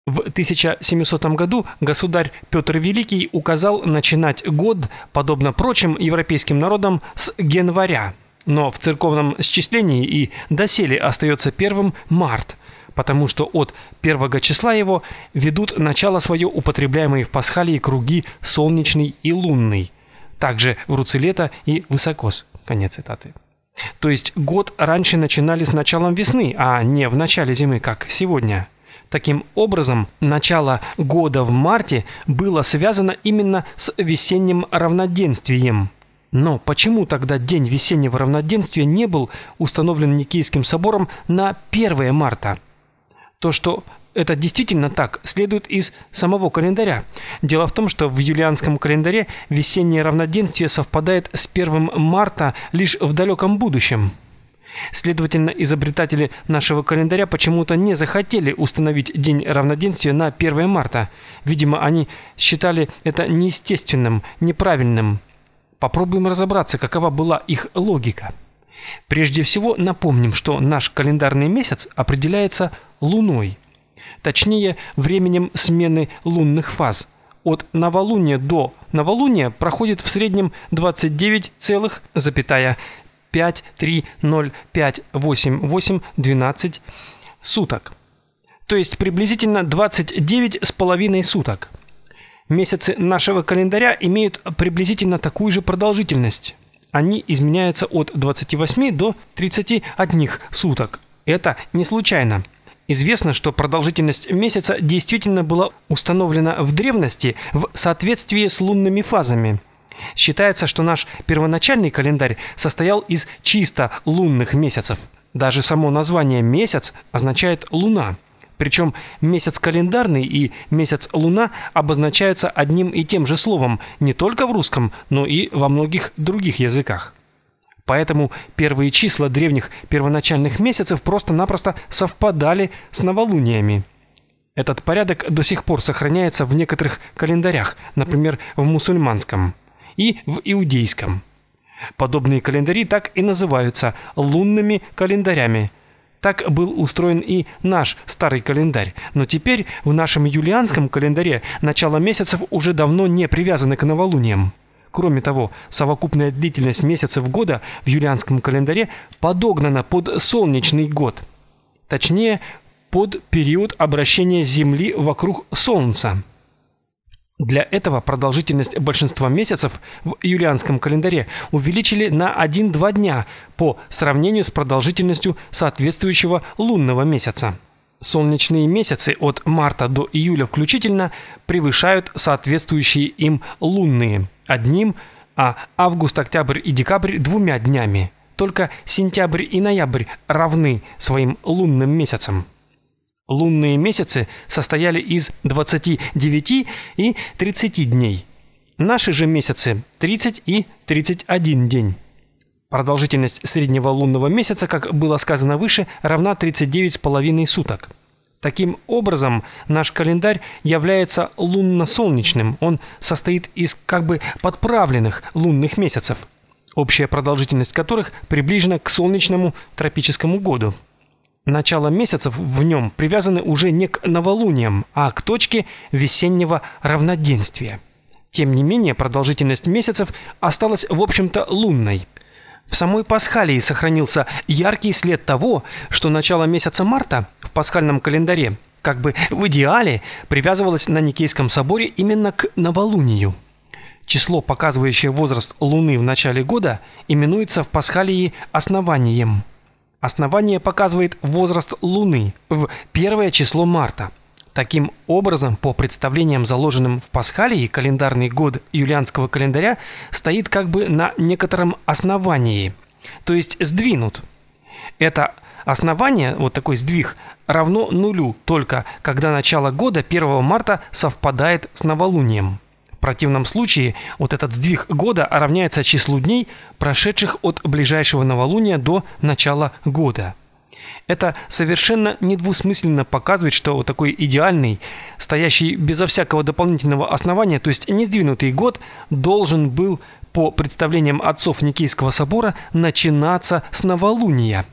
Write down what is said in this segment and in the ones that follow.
В 1700 году государь Петр Великий указал начинать год, подобно прочим европейским народам, с января. Но в церковном счислении и доселе остается первым март, потому что от первого числа его ведут начало свое употребляемые в Пасхалии круги солнечный и лунный, также в Руцелета и Высокос. Конец цитаты. То есть год раньше начинали с началом весны, а не в начале зимы, как сегодня. Таким образом, начало года в марте было связано именно с весенним равноденствием. Но почему тогда день весеннего равноденствия не был установлен Никейским собором на 1 марта? То, что это действительно так, следует из самого календаря. Дело в том, что в юлианском календаре весеннее равноденствие совпадает с 1 марта лишь в далеком будущем. Следовательно, изобретатели нашего календаря почему-то не захотели установить день равноденствия на 1 марта. Видимо, они считали это неестественным, неправильным. Попробуем разобраться, какова была их логика. Прежде всего, напомним, что наш календарный месяц определяется луной, точнее, временем смены лунных фаз. От новолуния до новолуния проходит в среднем 29,530588812 суток. То есть приблизительно 29,5 суток. Месяцы нашего календаря имеют приблизительно такую же продолжительность. Они изменяются от 28 до 31 суток. Это не случайно. Известно, что продолжительность месяца действительно была установлена в древности в соответствии с лунными фазами. Считается, что наш первоначальный календарь состоял из чисто лунных месяцев. Даже само название месяц означает луна. Причем месяц календарный и месяц луна обозначаются одним и тем же словом не только в русском, но и во многих других языках. Поэтому первые числа древних первоначальных месяцев просто-напросто совпадали с новолуниями. Этот порядок до сих пор сохраняется в некоторых календарях, например, в мусульманском и в иудейском. Подобные календари так и называются лунными календарями. Так был устроен и наш старый календарь, но теперь в нашем юлианском календаре начало месяцев уже давно не привязано к новолуниям. Кроме того, совокупная длительность месяцев года в юлианском календаре подогнана под солнечный год, точнее, под период обращения Земли вокруг Солнца. Для этого продолжительность большинства месяцев в юлианском календаре увеличили на 1-2 дня по сравнению с продолжительностью соответствующего лунного месяца. Солнечные месяцы от марта до июля включительно превышают соответствующие им лунные одним, а август, октябрь и декабрь 2 днями. Только сентябрь и ноябрь равны своим лунным месяцам. Лунные месяцы состояли из 29 и 30 дней. Наши же месяцы 30 и 31 день. Продолжительность среднего лунного месяца, как было сказано выше, равна 39,5 суток. Таким образом, наш календарь является лунно-солнечным. Он состоит из как бы подправленных лунных месяцев, общая продолжительность которых приближена к солнечному тропическому году. Начало месяцев в нем привязаны уже не к новолуниям, а к точке весеннего равноденствия. Тем не менее, продолжительность месяцев осталась, в общем-то, лунной. В самой Пасхалии сохранился яркий след того, что начало месяца марта в пасхальном календаре, как бы в идеале, привязывалось на Никейском соборе именно к новолунию. Число, показывающее возраст Луны в начале года, именуется в Пасхалии основанием. Основание показывает возраст Луны в первое число марта. Таким образом, по представлениям, заложенным в Пасхалии, календарный год юлианского календаря стоит как бы на некотором основании, то есть сдвинут. Это основание, вот такой сдвиг, равно нулю только когда начало года 1 марта совпадает с новолунием. В противном случае вот этот сдвиг года равняется числу дней, прошедших от ближайшего новолуния до начала года. Это совершенно недвусмысленно показывает, что вот такой идеальный, стоящий безо всякого дополнительного основания, то есть не сдвинутый год, должен был, по представлениям отцов Никейского собора, начинаться с новолуния.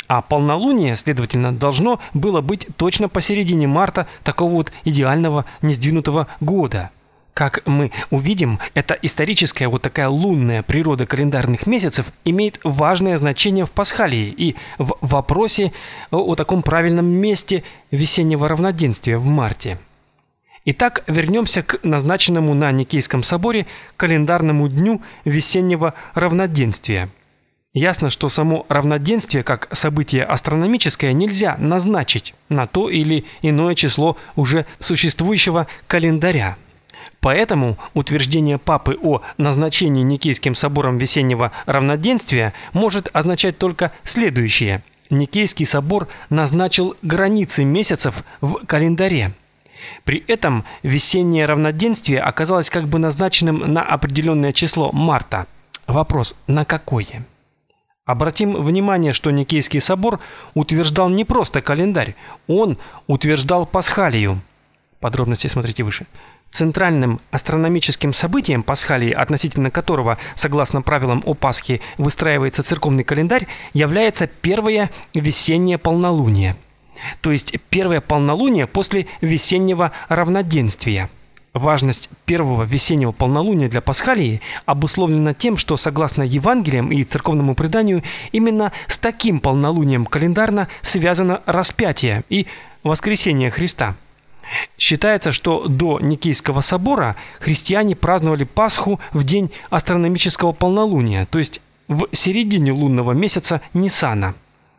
А полнолуние, следовательно, должно было быть точно посередине марта такого вот идеального несдвинутого года. Как мы увидим, эта историческая вот такая лунная природа календарных месяцев имеет важное значение в Пасхалии и в вопросе о таком правильном месте весеннего равноденствия в марте. Итак, вернемся к назначенному на Никейском соборе календарному дню весеннего равноденствия. Ясно, что само равноденствие как событие астрономическое нельзя назначить на то или иное число уже существующего календаря. Поэтому утверждение папы о назначении Никейским собором весеннего равноденствия может означать только следующее: Никейский собор назначил границы месяцев в календаре. При этом весеннее равноденствие оказалось как бы назначенным на определенное число марта. Вопрос: на какое? Обратим внимание, что Никейский собор утверждал не просто календарь, он утверждал Пасхалию. Подробности смотрите выше. Центральным астрономическим событием Пасхалии, относительно которого, согласно правилам о Пасхе, выстраивается церковный календарь, является первое весеннее полнолуние. То есть первое полнолуние после весеннего равноденствия. Важность первого весеннего полнолуния для Пасхалии обусловлена тем, что, согласно Евангелиям и церковному преданию, именно с таким полнолунием календарно связано распятие и воскресение Христа. Считается, что до Никейского собора христиане праздновали Пасху в день астрономического полнолуния, то есть в середине лунного месяца Нисана.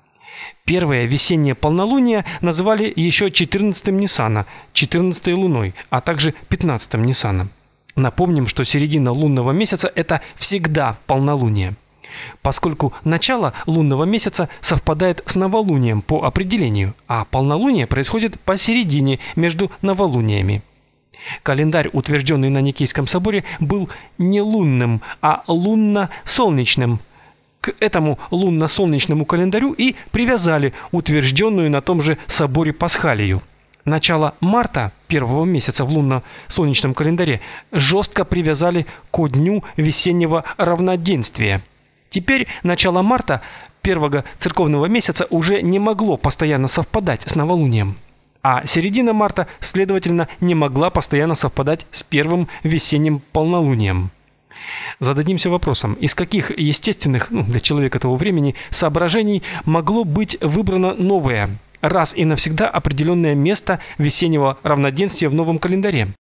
Первое весеннее полнолуние называли еще 14-м Нисана, 14-й луной, а также 15-м Нисаном. Напомним, что середина лунного месяца – это всегда полнолуние, поскольку начало лунного месяца совпадает с новолунием по определению, а полнолуние происходит посередине между новолуниями. Календарь, утвержденный на Никейском соборе, был не лунным, а лунно-солнечным. К этому лунно-солнечному календарю и привязали утвержденную на том же соборе Пасхалию. Начало марта, первого месяца в лунно-солнечном календаре, жестко привязали ко дню весеннего равноденствия. Теперь начало марта, первого церковного месяца, уже не могло постоянно совпадать с новолунием, а середина марта, следовательно, не могла постоянно совпадать с первым весенним полнолунием. Зададимся вопросом, из каких естественных, для человека того времени, соображений могло быть выбрано новое, раз и навсегда определенное место весеннего равноденствия в новом календаре?